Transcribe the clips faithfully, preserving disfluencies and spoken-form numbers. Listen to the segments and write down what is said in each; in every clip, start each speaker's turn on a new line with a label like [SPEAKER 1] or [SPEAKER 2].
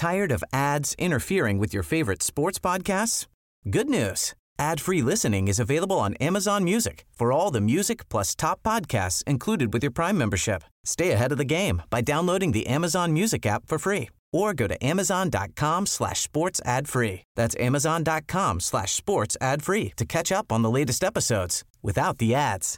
[SPEAKER 1] Tired of ads interfering with your favorite sports podcasts? Good news. Ad-free listening is available on Amazon Music for all the music plus top podcasts included with your Prime membership. Stay ahead of the game by downloading the Amazon Music app for free or go to amazon.com slash sports ad free. That's amazon.com slash sports ad free to catch up on the latest episodes without the ads.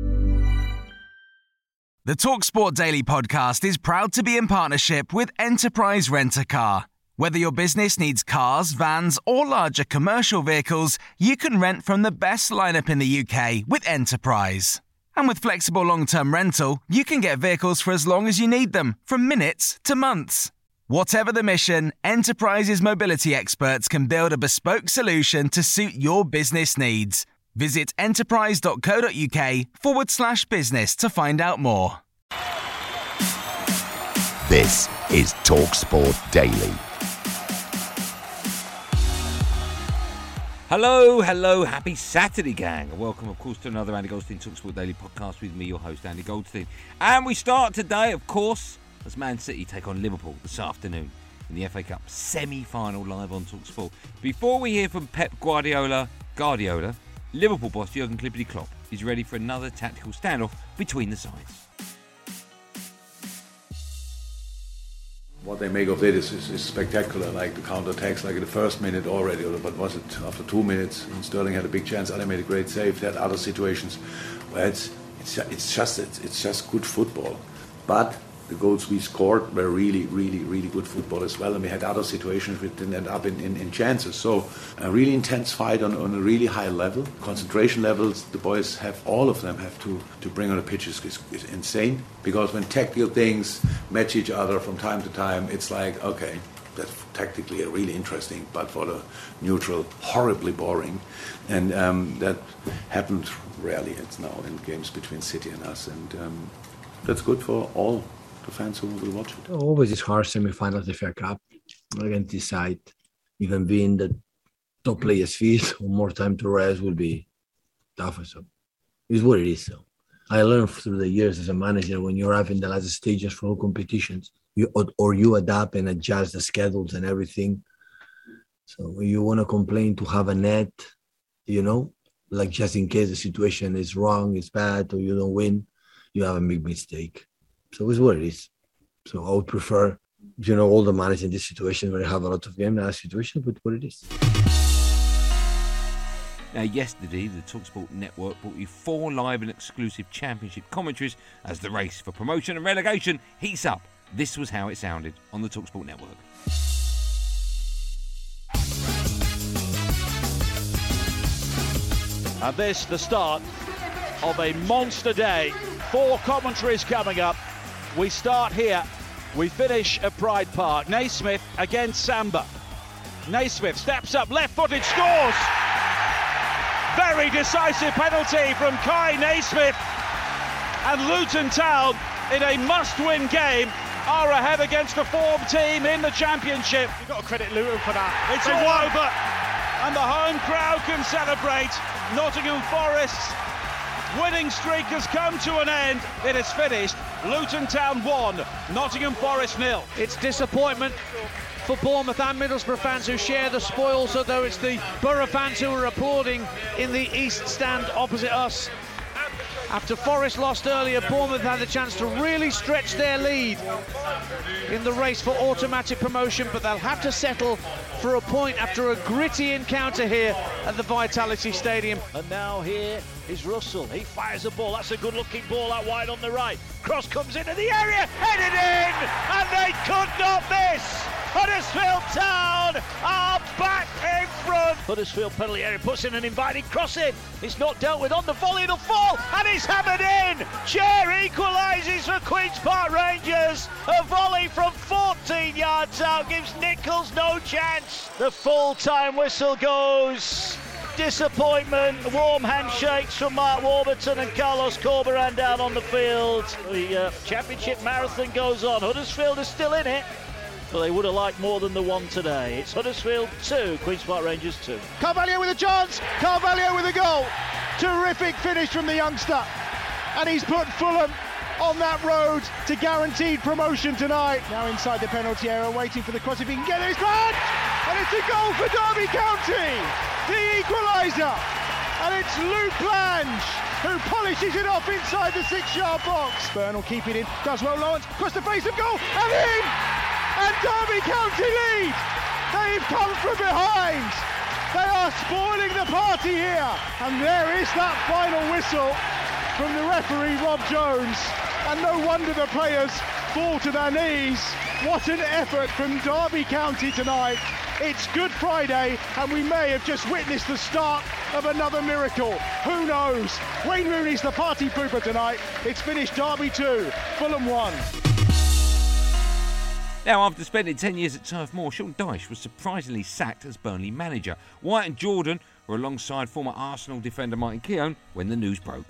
[SPEAKER 2] The TalkSport Daily podcast is proud to be in partnership with Enterprise Rent-A-Car. Whether your business needs cars, vans, or larger commercial vehicles, you can rent from the best lineup in the U K with Enterprise. And with flexible long-term rental, you can get vehicles for as long as you need them, from minutes to months. Whatever the mission, Enterprise's mobility experts can build a bespoke solution to suit your business needs. Visit enterprise.co.uk forward slash business to find out more.
[SPEAKER 3] This is TalkSport Daily.
[SPEAKER 4] Hello, hello, happy Saturday, gang. And welcome, of course, to another Andy Goldstein TalkSport Daily podcast with me, your host, Andy Goldstein. And we start today, of course, as Man City take on Liverpool this afternoon in the F A Cup semi-final live on TalkSport. Before we hear from Pep Guardiola, Guardiola, Liverpool boss Jurgen Klippity Klopp is ready for another tactical standoff between the sides.
[SPEAKER 5] What they make of it is, is, is spectacular, like the counter-attacks, like in the first minute already, or what was it, after two minutes, Sterling had a big chance, Ali made a great save. There are other situations where it's it's, it's just it's, it's just good football. But the goals we scored were really, really, really good football as well, and we had other situations which didn't end up in, in, in chances. So a really intense fight on, on a really high level. Concentration levels, the boys have, all of them have to, to bring on the pitch is, is, is insane, because when tactical things match each other from time to time, it's like, okay, that's tactically really interesting, but for the neutral, horribly boring. And um, that happened rarely. It's now in games between City and us, and um, that's good for all the fans who will watch it.
[SPEAKER 6] Always is hard semi-final of the F A Cup. Against this side, even being the top players fit, more time to rest will be tougher. So it's what it is. So I learned through the years as a manager, when you're having the last stages for all competitions, you or you adapt and adjust the schedules and everything. So when you want to complain to have a net, you know, like just in case the situation is wrong, it's bad, or you don't win, you have a big mistake. So it's what it is. So I would prefer, you know, all the managers in this situation where you have a lot of game, not situation, but what it is.
[SPEAKER 4] Now, yesterday, the TalkSport network brought you four live and exclusive championship commentaries as the race for promotion and relegation heats up. This was how it sounded on the TalkSport network.
[SPEAKER 7] And this, the start of a monster day. Four commentaries coming up. We start here. We finish at Pride Park. Naismith against Samba. Naismith steps up, left-footed, scores! Very decisive penalty from Kai Naismith. And Luton Town, in a must-win game, are ahead against a form team in the Championship. You've got to credit Luton for that. It's all over. And the home crowd can celebrate. Nottingham Forest's winning streak has come to an end. It is finished. Luton Town one, Nottingham Forest nil.
[SPEAKER 8] It's disappointment for Bournemouth and Middlesbrough fans who share the spoils, although it's the Borough fans who are applauding in the East Stand opposite us. After Forest lost earlier, Bournemouth had the chance to really stretch their lead in the race for automatic promotion, but they'll have to settle for a point after a gritty encounter here at the Vitality Stadium.
[SPEAKER 7] And now here is Russell. He fires a ball. That's a good-looking ball out wide on the right. Cross comes into the area, headed in, and they could not miss. Huddersfield Town are back in front. Huddersfield penalty area puts in an inviting cross in. It's not dealt with on the volley, it'll fall, and it's hammered in. Chair equalises for Queen's Park Rangers. A volley from fourteen yards out gives Nichols no chance. The full-time whistle goes. Disappointment, warm handshakes from Mark Warburton and Carlos Corberan down on the field. The uh, championship marathon goes on. Huddersfield is still in it, but they would have liked more than the one today. It's Huddersfield two, Queen's Park Rangers two.
[SPEAKER 9] Carvalho with a chance, Carvalho with a goal. Terrific finish from the youngster. And he's put Fulham
[SPEAKER 7] on that road to guaranteed promotion tonight. Now inside the penalty area, waiting for the cross if he can get it. It's grand! And it's a goal for Derby County, the equaliser. And it's Luke Lange who polishes it off inside the six-yard box. Byrne will keep it in, does well, Lawrence, across the face of goal, and in! And Derby County lead! They've come from behind! They are spoiling the party here! And there is that final whistle from the referee, Rob Jones. And no wonder the players fall to their knees. What an effort from Derby County tonight. It's Good Friday and we may have just witnessed the start of another miracle. Who knows? Wayne Rooney's the party pooper tonight. It's finished Derby two, Fulham one.
[SPEAKER 4] Now, after spending ten years at Turf Moor, Sean Dyche was surprisingly sacked as Burnley manager. White and Jordan were alongside former Arsenal defender Martin Keown when the news broke.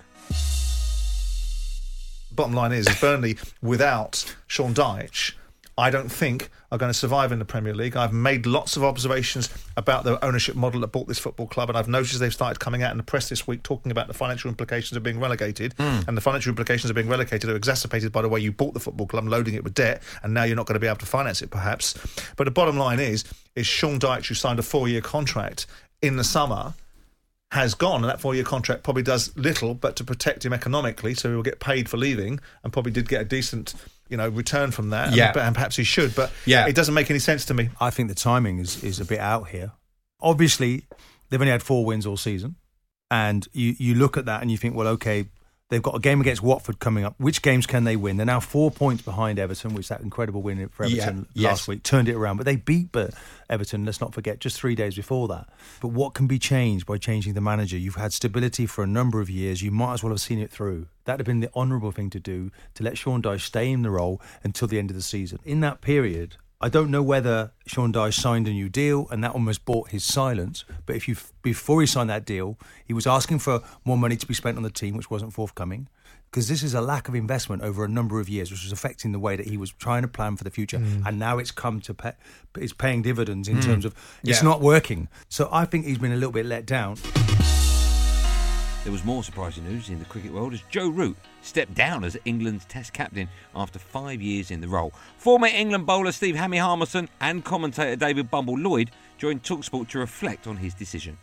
[SPEAKER 9] Bottom line is, is Burnley, without Sean Dyche, I don't think are going to survive in the Premier League. I've made lots of observations about the ownership model that bought this football club, and I've noticed they've started coming out in the press this week talking about the financial implications of being relegated, mm. and the financial implications of being relegated are exacerbated by the way you bought the football club, loading it with debt, and now you're not going to be able to finance it, perhaps. But the bottom line is, is Sean Dyche, who signed a four-year contract in the summer, has gone, and that four-year contract probably does little but to protect him economically, so he will get paid for leaving, and probably did get a decent, you know, return from that.
[SPEAKER 10] Yeah.
[SPEAKER 9] and, and perhaps he should, but
[SPEAKER 10] yeah.
[SPEAKER 9] it doesn't make any sense to me.
[SPEAKER 10] I think the timing is, is a bit out here. Obviously, they've only had four wins all season, and you, you look at that and you think, well, okay, they've got a game against Watford coming up. Which games can they win? They're now four points behind Everton, which that incredible win for Everton
[SPEAKER 9] yeah,
[SPEAKER 10] last
[SPEAKER 9] yes.
[SPEAKER 10] week turned it around. But they beat Everton, let's not forget, just three days before that. But what can be changed by changing the manager? You've had stability for a number of years. You might as well have seen it through. That would have been the honourable thing to do, to let Sean Dyche stay in the role until the end of the season. In that period, I don't know whether Sean Dyche signed a new deal and that almost bought his silence. But if you before he signed that deal, he was asking for more money to be spent on the team, which wasn't forthcoming. Because this is a lack of investment over a number of years, which was affecting the way that he was trying to plan for the future. Mm. And now it's come to pay, it's paying dividends in mm. terms of it's yeah. not working. So I think he's been a little bit let down.
[SPEAKER 4] There was more surprising news in the cricket world as Joe Root stepped down as England's Test captain after five years in the role. Former England bowler Steve Hammy Harmison and commentator David Bumble Lloyd joined TalkSport to reflect on his decision.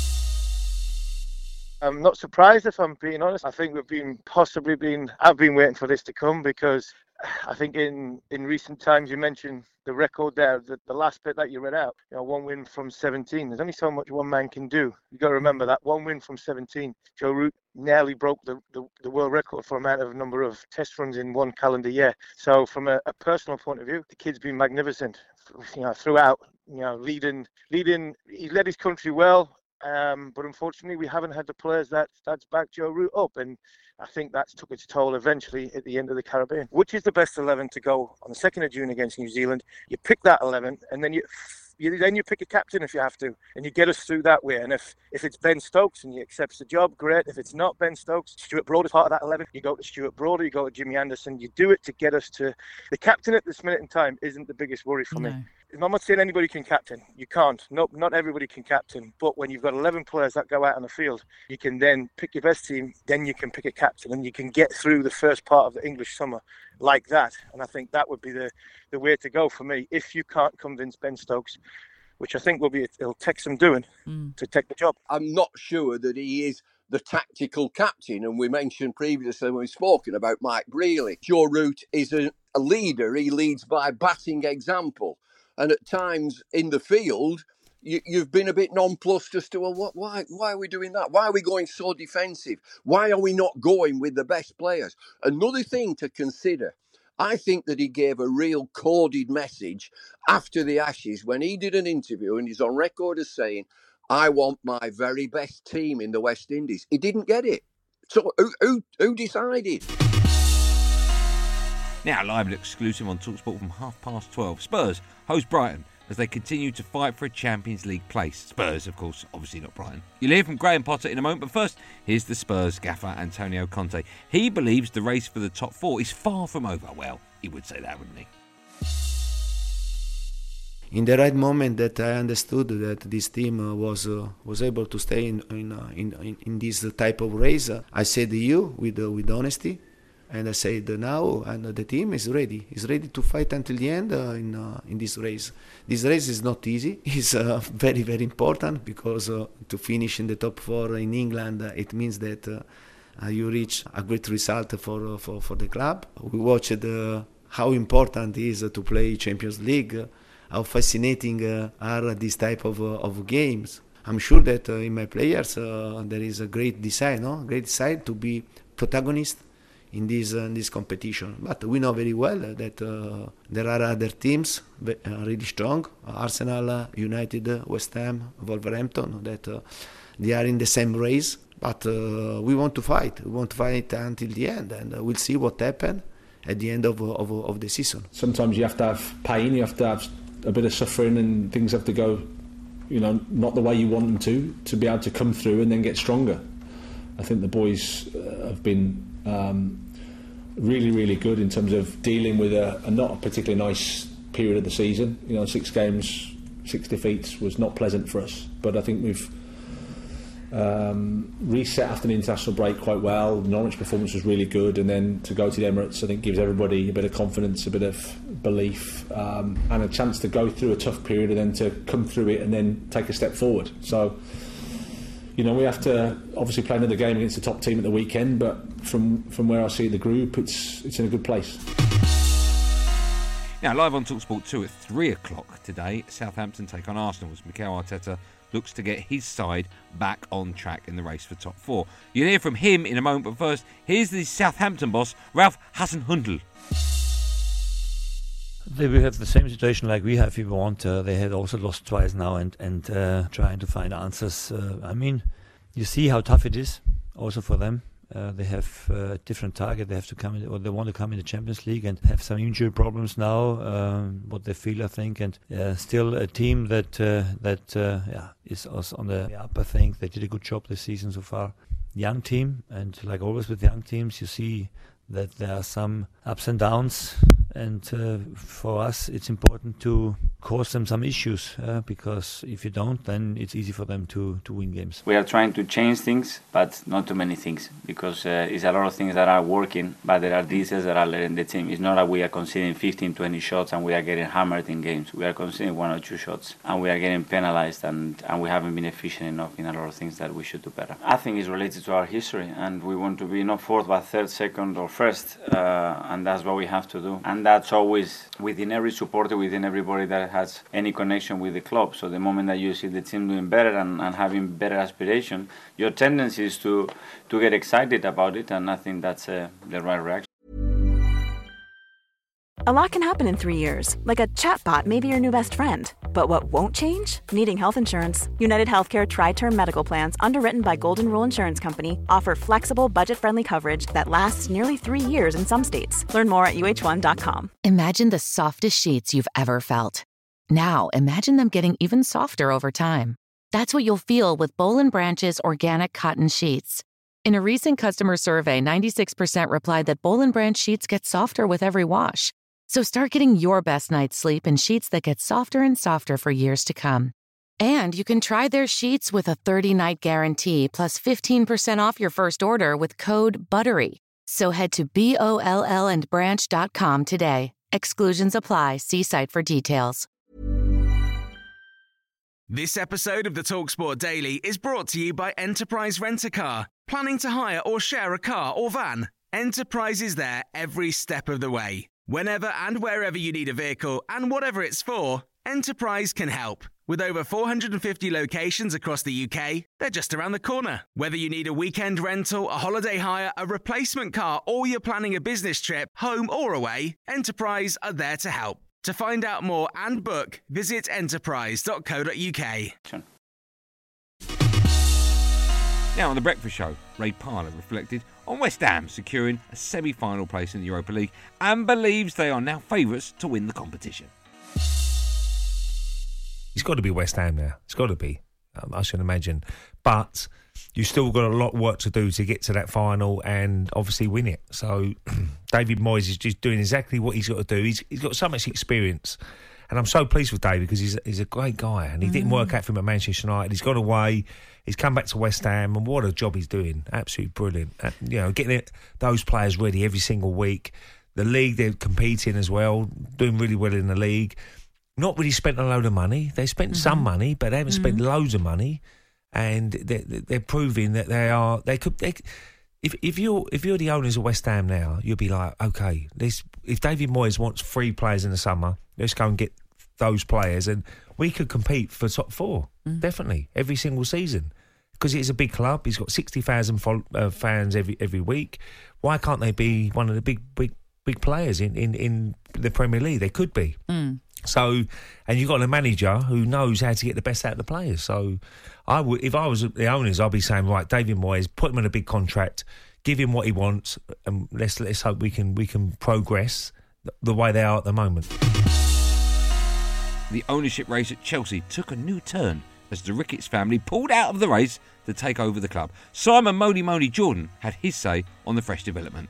[SPEAKER 11] I'm not surprised, if I'm being honest. I think we've been possibly been, I've been waiting for this to come, because I think in, in recent times, you mentioned the record there, the, the last bit that you read out, you know, one win from seventeen. There's only so much one man can do. You've got to remember that one win from seventeen. Joe Root nearly broke the, the, the world record for amount of number of test runs in one calendar year. So from a, a personal point of view, the kid's been magnificent, you know, throughout, you know, leading, leading, he led his country well. Um, but unfortunately, we haven't had the players that that's backed Joe Root up, and I think that's took its toll eventually at the end of the Caribbean. Which is the best eleven to go on the second of June against New Zealand? You pick that eleven, and then you, you then you pick a captain if you have to, and you get us through that way. And if if it's Ben Stokes and he accepts the job, great. If it's not Ben Stokes, Stuart Broad is part of that eleven. You go to Stuart Broad, or you go to Jimmy Anderson. You do it to get us to the captain at this minute in time. Isn't the biggest worry for no. me. I'm not saying anybody can captain. You can't. No, not everybody can captain. But when you've got eleven players that go out on the field, you can then pick your best team. Then you can pick a captain, and you can get through the first part of the English summer like that. And I think that would be the, the way to go for me. If you can't convince Ben Stokes, which I think will be, it'll take some doing mm. to take the job.
[SPEAKER 12] I'm not sure that he is the tactical captain, and we mentioned previously when we've spoken about Mike Brealey. Joe Root is a, a leader. He leads by batting example. And at times in the field, you, you've been a bit nonplussed as to, well, what, why, why are we doing that? Why are we going so defensive? Why are we not going with the best players? Another thing to consider, I think that he gave a real coded message after the Ashes when he did an interview and he's on record as saying, I want my very best team in the West Indies. He didn't get it. So who, who, who decided?
[SPEAKER 4] Now live and exclusive on TalkSport from half past twelve. Spurs host Brighton as they continue to fight for a Champions League place. Spurs, of course, obviously not Brighton. You'll hear from Graham Potter in a moment, but first, here's the Spurs gaffer, Antonio Conte. He believes the race for the top four is far from over. Well, he would say that, wouldn't he?
[SPEAKER 13] In the right moment that I understood that this team uh, was uh, was able to stay in in, uh, in in in this type of race, uh, I said to you with uh, with honesty. And I said now, and the team is ready. Is ready to fight until the end uh, in uh, in this race. This race is not easy. It's uh, very very important because uh, to finish in the top four in England, uh, it means that uh, uh, you reach a great result for uh, for for the club. We watched uh, how important it is uh, to play Champions League. Uh, how fascinating uh, are these type of uh, of games. I'm sure that uh, in my players uh, there is a great desire, no, great desire to be protagonist in this uh, in this competition. But we know very well that uh, there are other teams uh, really strong, Arsenal, uh, United, uh, West Ham, Wolverhampton, that uh, they are in the same race. But uh, we want to fight. We want to fight until the end, and uh, we'll see what happens at the end of, of of the season.
[SPEAKER 14] Sometimes you have to have pain, you have to have a bit of suffering, and things have to go, you know, not the way you want them to, to be able to come through and then get stronger. I think the boys uh, have been um, really, really good in terms of dealing with a, a not a particularly nice period of the season. You know, six games, six defeats was not pleasant for us. But I think we've um, reset after the international break quite well. The Norwich performance was really good, and then to go to the Emirates, I think gives everybody a bit of confidence, a bit of belief, um, and a chance to go through a tough period and then to come through it and then take a step forward. So, you know, we have to obviously play another game against the top team at the weekend, but from from where I see the group, it's it's in a good place.
[SPEAKER 4] Now, live on TalkSport two at three o'clock today, Southampton take on Arsenal as Mikel Arteta looks to get his side back on track in the race for top four. You'll hear from him in a moment, but first, here's the Southampton boss, Ralph Hasenhüttl.
[SPEAKER 15] They will have the same situation like we have if we want. Uh, they had also lost twice now and, and uh, trying to find answers. Uh, I mean, you see how tough it is also for them. Uh, they have a different target. They have to come in, or they want to come in the Champions League and have some injury problems now. Um, what they feel, I think, and uh, still a team that uh, that uh, yeah is also on the up. I think they did a good job this season so far. Young team, and like always with young teams, you see that there are some ups and downs. And uh, for us, it's important to cause them some issues, uh, because if you don't, then it's easy for them to, to win games.
[SPEAKER 16] We are trying to change things, but not too many things, because uh, it's a lot of things that are working, but there are details that are letting the team. It's not that we are conceding fifteen, twenty shots and we are getting hammered in games. We are conceding one or two shots and we are getting penalized, and, and we haven't been efficient enough in a lot of things that we should do better. I think it's related to our history, and we want to be not fourth, but third, second or first, uh, and that's what we have to do. And that's always within every supporter, within everybody that has any connection with the club. So the moment that you see the team doing better and, and having better aspiration, your tendency is to, to get excited about it, and I think that's uh, the right reaction.
[SPEAKER 17] A lot can happen in three years, like a chatbot may be your new best friend. But what won't change? Needing health insurance. United Healthcare Tri-Term Medical Plans, underwritten by Golden Rule Insurance Company, offer flexible, budget-friendly coverage that lasts nearly three years in some states. Learn more at U H one dot com.
[SPEAKER 18] Imagine the softest sheets you've ever felt. Now, imagine them getting even softer over time. That's what you'll feel with Boll and Branch's organic cotton sheets. In a recent customer survey, ninety-six percent replied that Boll and Branch sheets get softer with every wash. So start getting your best night's sleep in sheets that get softer and softer for years to come. And you can try their sheets with a thirty-night guarantee plus fifteen percent off your first order with code BUTTERY. So head to B O L L and branch dot com today. Exclusions apply. See site for details.
[SPEAKER 2] This episode of the TalkSport Daily is brought to you by Enterprise Rent-A-Car. Planning to hire or share a car or van? Enterprise is there every step of the way. Whenever and wherever you need a vehicle and whatever it's for, Enterprise can help. With over four hundred fifty locations across the U K, they're just around the corner. Whether you need a weekend rental, a holiday hire, a replacement car, or you're planning a business trip, home or away, Enterprise are there to help. To find out more and book, visit enterprise dot co dot U K.
[SPEAKER 4] Now on The Breakfast Show, Ray Parlour reflected on West Ham securing a semi-final place in the Europa League and believes they are now favourites to win the competition.
[SPEAKER 19] It's got to be West Ham now. It's got to be, um, I should imagine. But you've still got a lot of work to do to get to that final and obviously win it. So David Moyes is just doing exactly what he's got to do. He's, he's got so much experience. And I'm so pleased with David because he's, he's a great guy, and he mm. didn't work out for him at Manchester United. He's gone away. He's come back to West Ham, and what a job he's doing. Absolutely brilliant. Uh, you know, getting it, those players ready every single week. The league, they're competing as well, doing really well in the league. Not really spent a load of money. They spent mm-hmm. some money, but they haven't mm-hmm. spent loads of money. And they're, they're proving that they are. They could. They, if if you're if you're the owners of West Ham now, you'll be like, okay, this. If David Moyes wants three players in the summer, let's go and get those players, and we could compete for top four, mm. definitely, every single season. Because it's a big club, he's got sixty thousand fo- uh, fans every every week. Why can't they be one of the big big big players in, in, in the Premier League? They could be. Mm. So, and you've got a manager who knows how to get the best out of the players. So, I would, if I was the owners, I'd be saying, right, David Moyes, put him on a big contract, give him what he wants, and let's let's hope we can we can progress the way they are at the moment.
[SPEAKER 4] The ownership race at Chelsea took a new turn as the Ricketts family pulled out of the race to take over the club. Simon Mony Mony Jordan had his say on the fresh development.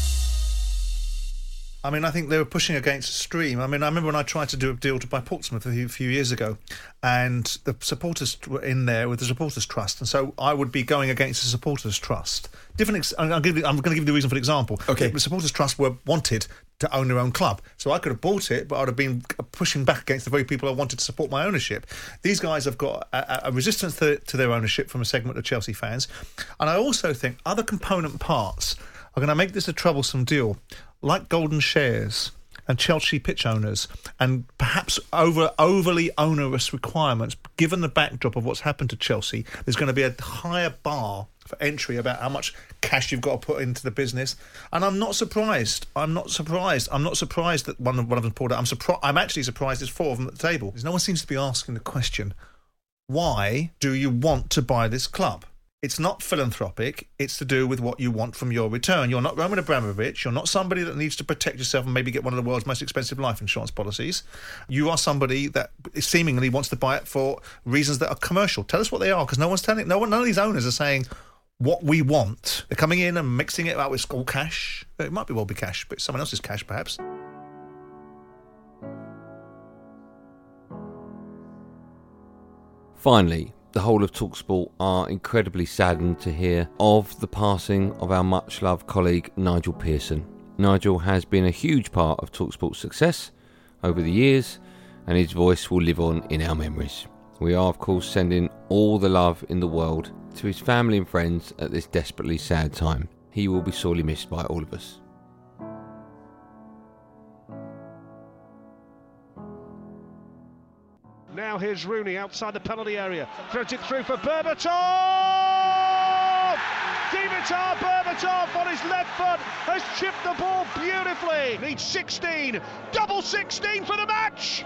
[SPEAKER 9] I mean, I think they were pushing against the stream. I mean, I remember when I tried to do a deal to buy Portsmouth a few, a few years ago, and the supporters were in there with the supporters trust, and so I would be going against the supporters trust. Different. Ex- I'll give you, I'm going to give you the reason for the example. Okay. The supporters trust were wanted to own their own club, so I could have bought it, but I'd have been pushing back against the very people I wanted to support my ownership. These guys have got a, a resistance to, to their ownership from a segment of Chelsea fans, and I also think other component parts are going to make this a troublesome deal, like golden shares and Chelsea pitch owners, and perhaps over overly onerous requirements. Given the backdrop of what's happened to Chelsea, there's going to be a higher bar for entry about how much cash you've got to put into the business. And I'm not surprised. I'm not surprised. I'm not surprised that one of, one of them pulled out. I'm surprised. I'm actually surprised there's four of them at the table. No one seems to be asking the question, why do you want to buy this club? It's not philanthropic. It's to do with what you want from your return. You're not Roman Abramovich. You're not somebody that needs to protect yourself and maybe get one of the world's most expensive life insurance policies. You are somebody that seemingly wants to buy it for reasons that are commercial. Tell us what they are, because no one's telling. No one. None of these owners are saying what we want. They're coming in and mixing it out with all cash. It might be well be cash, but someone else's cash, perhaps.
[SPEAKER 4] Finally, the whole of TalkSport are incredibly saddened to hear of the passing of our much-loved colleague Nigel Pearson. Nigel has been a huge part of TalkSport's success over the years, and his voice will live on in our memories. We are, of course, sending all the love in the world to his family and friends at this desperately sad time. He will be sorely missed by all of us.
[SPEAKER 8] Now here's Rooney outside the penalty area. Throws it through for Berbatov! Dimitar Berbatov on his left foot has chipped the ball beautifully. Needs sixteen. Double sixteen for the match!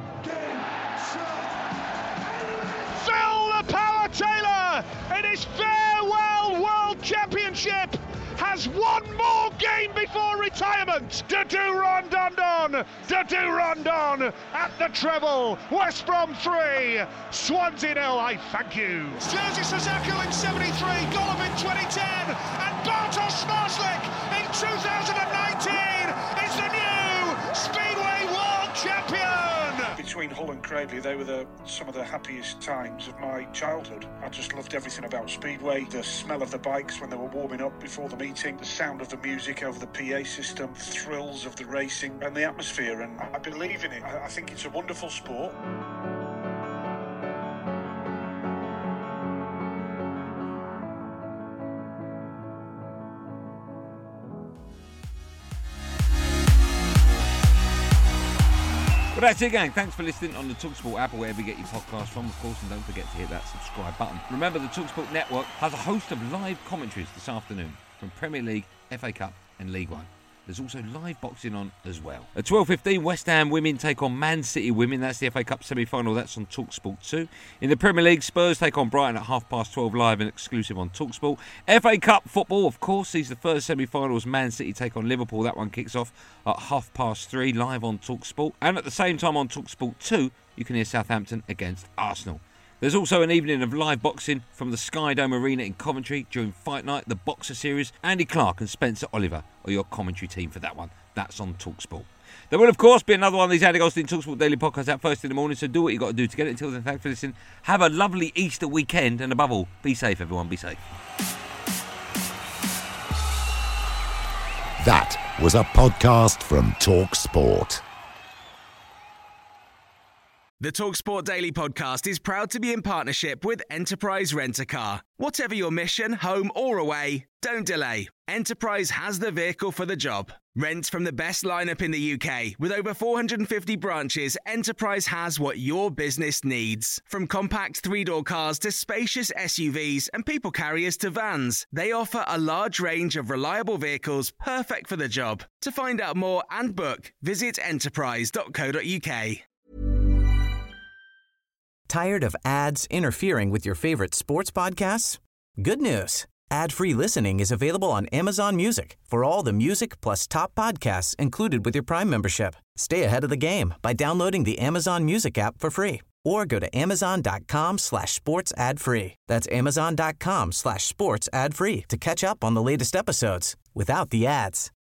[SPEAKER 8] Phil the Power Taylor in his farewell World Championship has one more game before retirement. Dudu Rondon, Dudu Rondon at the treble. West Brom three, Swansea nil. I thank you.
[SPEAKER 20] Jerzy Sasako in seventy-three, Gollum in twenty ten, and Bartosz Smarslik in two thousand nineteen is the new Speedway World Champion.
[SPEAKER 21] Between Hull and Cradley, they were the, some of the happiest times of my childhood. I just loved everything about Speedway, the smell of the bikes when they were warming up before the meeting, the sound of the music over the P A system, the thrills of the racing and the atmosphere, and I believe in it. I, I think it's a wonderful sport.
[SPEAKER 4] Well, that's it, gang. Thanks for listening on the TalkSport app or wherever you get your podcast from, of course, and don't forget to hit that subscribe button. Remember, the TalkSport network has a host of live commentaries this afternoon from Premier League, F A Cup and League One. There's also live boxing on as well. At twelve fifteen, West Ham women take on Man City women. That's the F A Cup semi-final. That's on TalkSport two. In the Premier League, Spurs take on Brighton at half past twelve live and exclusive on TalkSport. F A Cup football, of course, sees the first semi-final as Man City take on Liverpool. That one kicks off at half past three live on TalkSport. And at the same time on TalkSport two, you can hear Southampton against Arsenal. There's also an evening of live boxing from the Sky Dome Arena in Coventry during Fight Night, the Boxer Series. Andy Clark and Spencer Oliver are your commentary team for that one. That's on TalkSport. There will, of course, be another one of these Andy Goldstein TalkSport Daily podcasts out first in the morning, so do what you got to do to get it. Until then, thanks for listening. Have a lovely Easter weekend, and above all, be safe, everyone. Be safe.
[SPEAKER 3] That was a podcast from TalkSport.
[SPEAKER 2] The TalkSport Daily podcast is proud to be in partnership with Enterprise Rent-A-Car. Whatever your mission, home or away, don't delay. Enterprise has the vehicle for the job. Rent from the best lineup in the U K. With over four hundred fifty branches, Enterprise has what your business needs. From compact three-door cars to spacious S U Vs and people carriers to vans, they offer a large range of reliable vehicles perfect for the job. To find out more and book, visit enterprise dot co dot uk.
[SPEAKER 1] Tired of ads interfering with your favorite sports podcasts? Good news. Ad-free listening is available on Amazon Music for all the music plus top podcasts included with your Prime membership. Stay ahead of the game by downloading the Amazon Music app for free or go to amazon.com slash sports ad free. That's amazon.com slash sports ad free to catch up on the latest episodes without the ads.